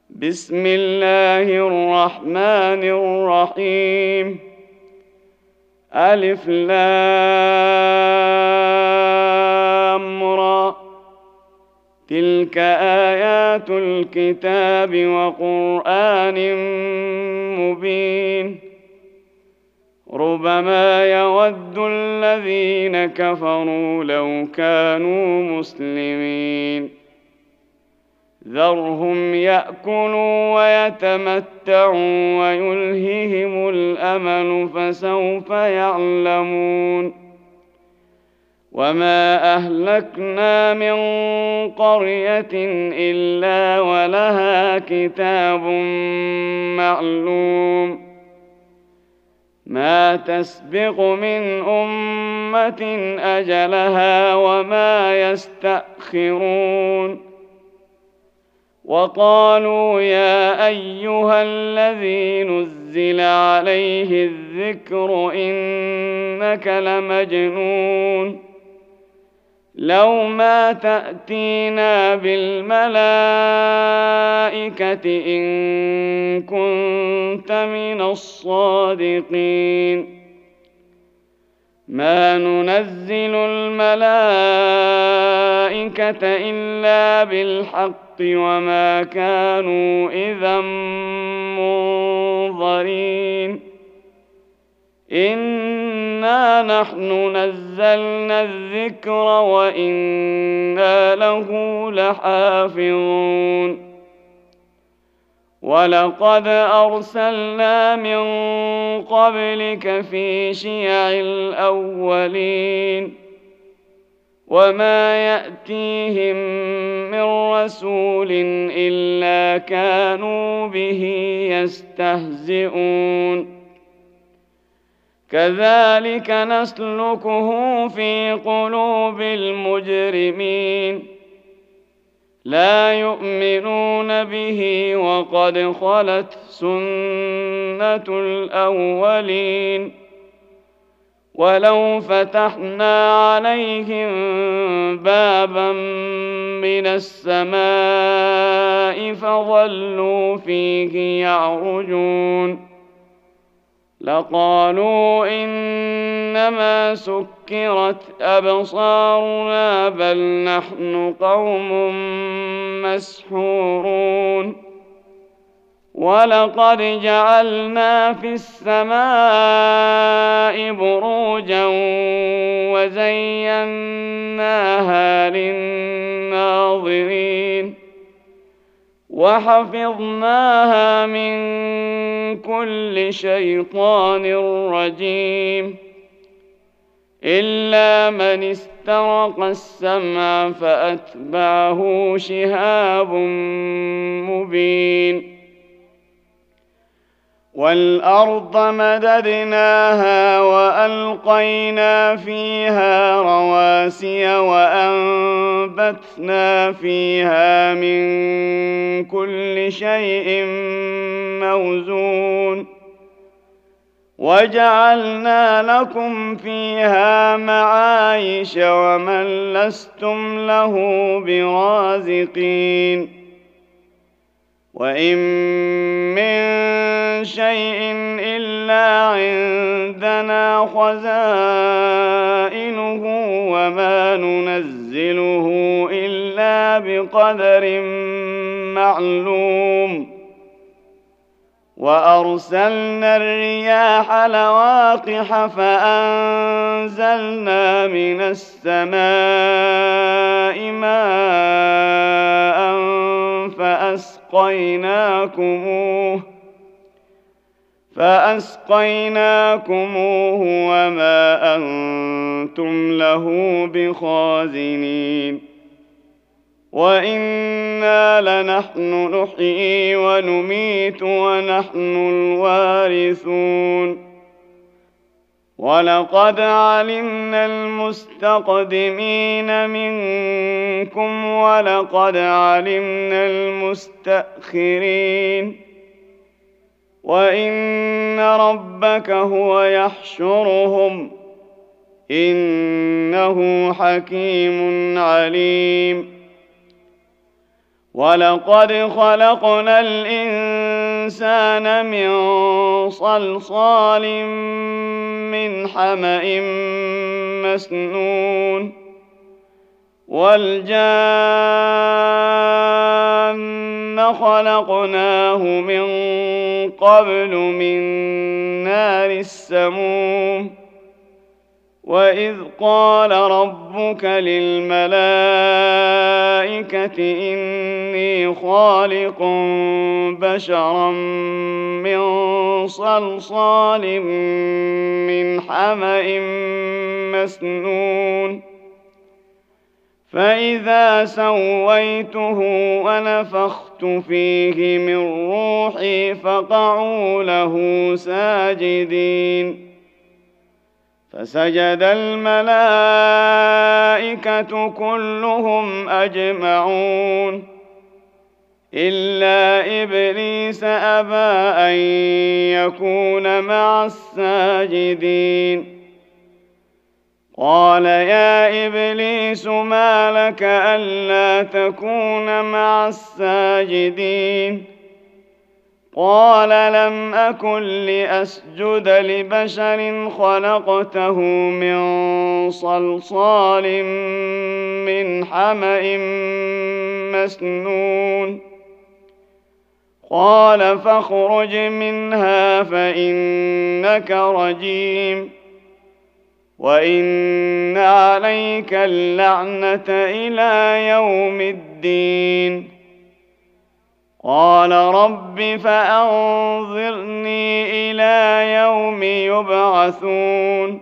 بسم الله الرحمن الرحيم. ألف لام را، تلك آيات الكتاب وقرآن مبين. ربما يود الذين كفروا لو كانوا مسلمين. ذرهم يأكلوا ويتمتعوا ويلههم الأمل فسوف يعلمون. وما أهلكنا من قرية إلا ولها كتاب معلوم. ما تسبق من أمة أجلها وما يستأخرون. وقالوا يا أيها الذي نزل عليه الذكر إنك لمجنون. لو ما تأتينا بالملائكة إن كنت من الصادقين. ما ننزل الملائكة إلا بالحق وما كانوا إذا منظرين. إنا نحن نزلنا الذكر وإنا له لحافظون. ولقد أرسلنا من قبلك في شيع الأولين. وما يأتيهم من رسول إلا كانوا به يستهزئون. كذلك نسلكه في قلوب المجرمين. لا يؤمنون به وقد خلت سنة الأولين. ولو فتحنا عليهم بابا من السماء فظلوا فيه يعرجون لقالوا إنما سكرت أبصارنا بل نحن قوم مسحورون. ولقد جعلنا في السماء بروجا وزيناها للناظرين وحفظناها من كل شيطان رجيم إلا من استرق السمع فأتبعه شهاب مبين. والأرض مددناها وألقينا فيها رواسي وأنبتنا فيها من كل شيء موزون. وجعلنا لكم فيها معايش ومن لستم له برازقين. وإن من شيء إلا عندنا خزائنه وما ننزله إلا بقدر معلوم. وأرسلنا الرياح لواقح فأنزلنا من السماء ماء فأسقيناكموه وما أنتم له بخازنين. وإنا لنحن نحيي ونميت ونحن الوارثون. ولقد علمنا المستقدمين منكم ولقد علمنا المستأخرين. وإن ربك هو يحشرهم إنه حكيم عليم. ولقد خلقنا الإنسان من صلصال من حمإ مسنون والجان خلقناه من قبل من نار السموم وإذ قال ربك للملائكة إني خالق بشرا من صلصال من حمإ مسنون فإذا سويته ونفخت فيه من روحي فقعوا له ساجدين فسجد الملائكة كلهم أجمعون إلا إبليس أبى أن يكون مع الساجدين قال يا إبليس ما لك ألا تكون مع الساجدين قال لم أكن لأسجد لبشر خلقته من صلصال من حمإ مسنون قال فاخرج منها فإنك رجيم وإن عليك اللعنة إلى يوم الدين قال رب فأنظرني إلى يوم يبعثون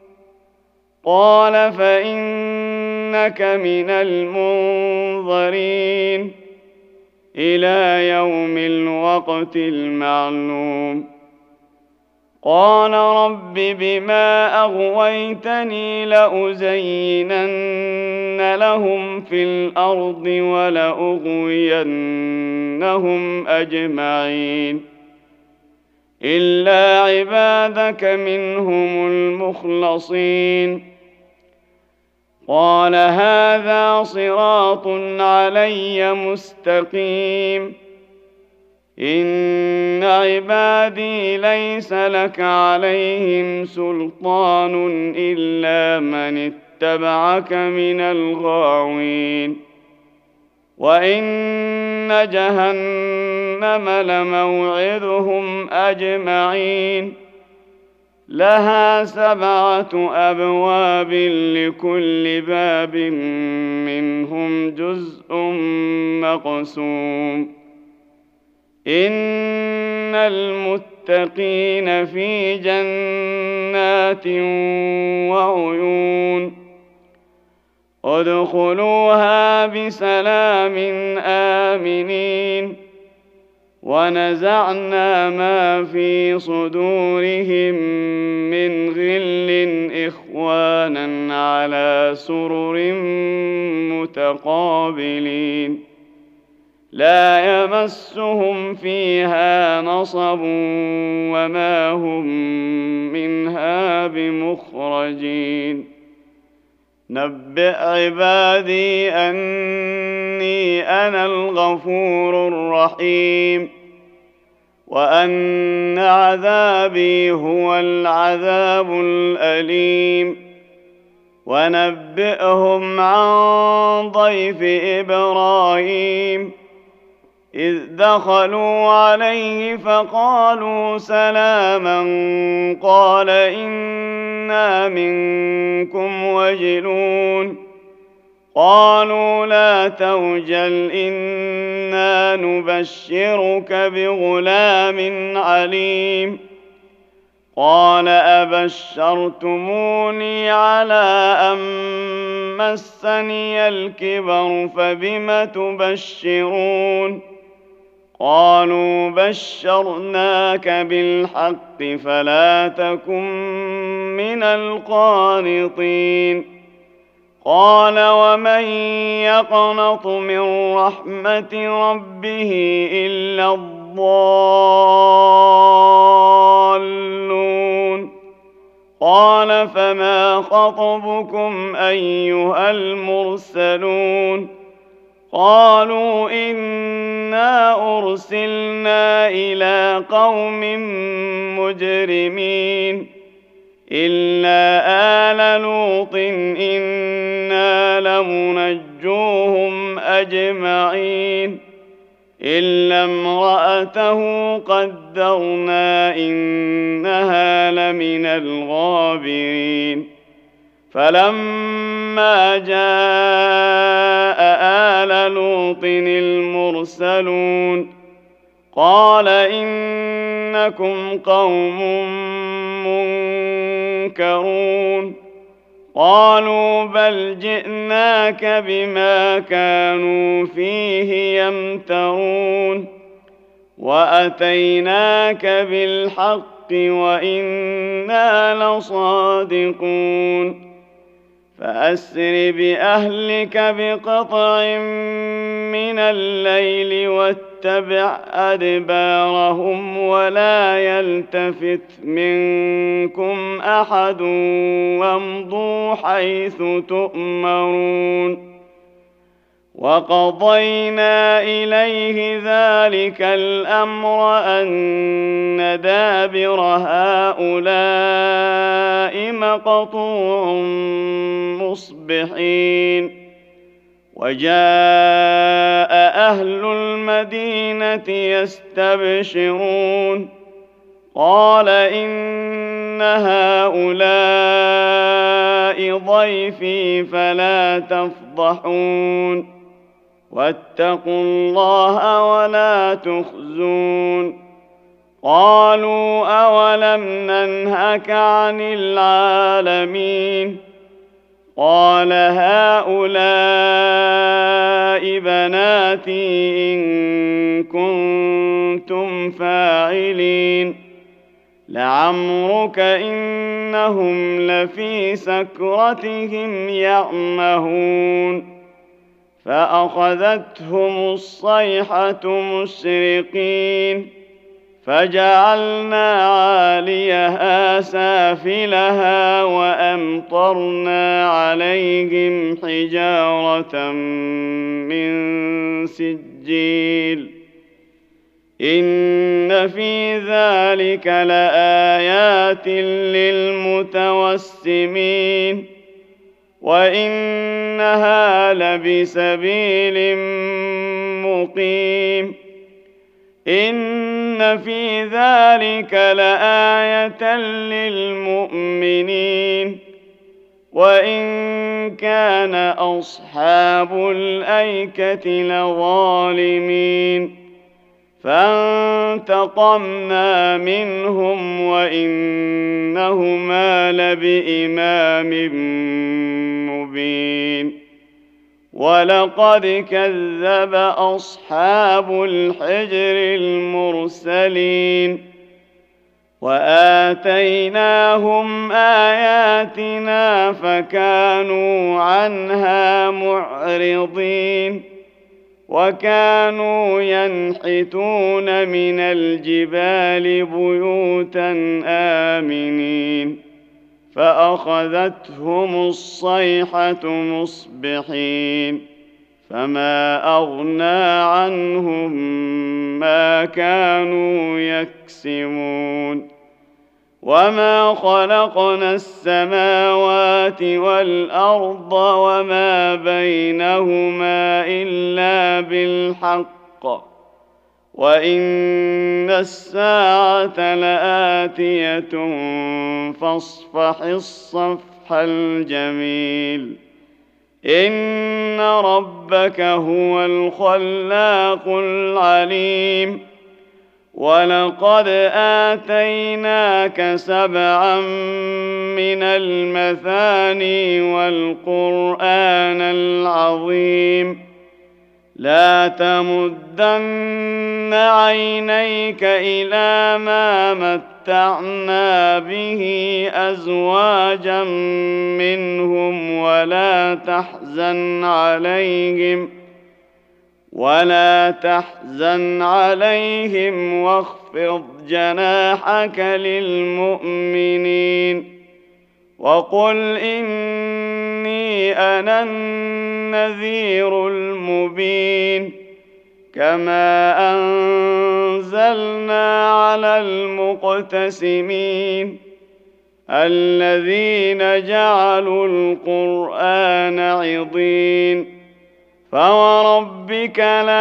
قال فإنك من المنظرين إلى يوم الوقت المعلوم قال رب بما أغويتني لأزينن لهم في الأرض ولأغوينهم أجمعين إلا عبادك منهم المخلصين قال هذا صراط علي مستقيم إن عبادي ليس لك عليهم سلطان إلا من اتبعك من الغاوين وإن جهنم لموعدهم أجمعين لها 7 أبواب لكل باب منهم جزء مقسوم إن المتقين في جنات وعيون ادخلوها بسلام آمنين ونزعنا ما في صدورهم من غل إخوانا على سرر متقابلين لا يمسهم فيها نصب وما هم منها بمخرجين نبئ عبادي أني أنا الغفور الرحيم وأن عذابي هو العذاب الأليم ونبئهم عن ضيف إبراهيم إذ دخلوا عليه فقالوا سلاما قال إنا منكم وجلون قالوا لا توجل إنا نبشرك بغلام عليم قال أبشرتموني على أن مسني الكبر فبم تبشرون قالوا بشرناك بالحق فلا تكن من القانطين قال ومن يقنط من رحمة ربه إلا الضالون قال فما خطبكم أيها المرسلون قالوا إنا أرسلنا إلى قوم مجرمين إلا آل لوط إنا لمنجوهم أجمعين إلا امرأته قدرنا إنها لمن الغابرين فلما جاء آل لوط المرسلون قال إنكم قوم منكرون قالوا بل جئناك بما كانوا فيه يمترون وأتيناك بالحق وإنا لصادقون فأسر بأهلك بقطع من الليل واتبع أدبارهم ولا يلتفت منكم أحد وامضوا حيث تؤمرون وقضينا إليه ذلك الأمر أن دابر هؤلاء مقطوع مصبحين وجاء أهل المدينة يستبشرون قال إن هؤلاء ضيفي فلا تفضحون واتقوا الله ولا تخزون قالوا أولم ننهك عن العالمين قال هؤلاء بناتي إن كنتم فاعلين لعمرك إنهم لفي سكرتهم يعمهون فأخذتهم الصيحة مشرقين فجعلنا عاليها سافلها وأمطرنا عليهم حجارة من سجيل إن في ذلك لآيات للمتوسمين وإنها لبسبيل مقيم إن في ذلك لآية للمؤمنين وإن كان أصحاب الأيكة لظالمين فانتقمنا منهم وإنهما لبإمام مبين ولقد كذب أصحاب الحجر المرسلين وآتيناهم آياتنا فكانوا عنها معرضين وكانوا ينحتون من الجبال بيوتا آمنين فأخذتهم الصيحة مصبحين فما أغنى عنهم ما كانوا يكسبون وما خلقنا السماوات والأرض وما بينهما إلا بالحق وإن الساعة لآتية فاصفح الصفح الجميل إن ربك هو الخلاق العليم ولقد آتيناك سبعا من المثاني والقرآن العظيم لا تمدن عينيك إلى ما متعنا به أزواجا منهم ولا تحزن عليهم واخفض جناحك للمؤمنين وقل إني أنا النذير المبين كما أنزلنا على المقتسمين الذين جعلوا القرآن عضين فوربك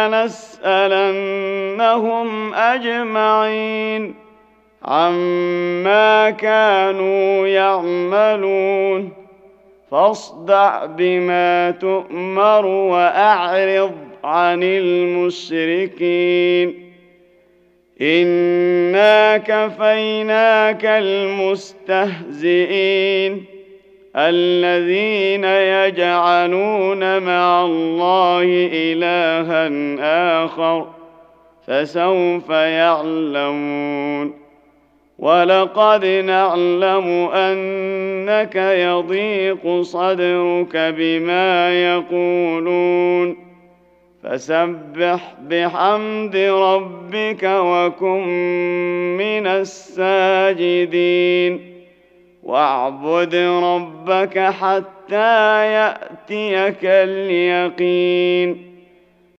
لنسألنهم أجمعين عما كانوا يعملون فاصدع بما تؤمر وأعرض عن المشركين إنا كفيناك المستهزئين الذين يجعلون مع الله إلها آخر فسوف يعلمون ولقد نعلم أنك يضيق صدرك بما يقولون فسبح بحمد ربك وكن من الساجدين واعبد ربك حتى يأتيك اليقين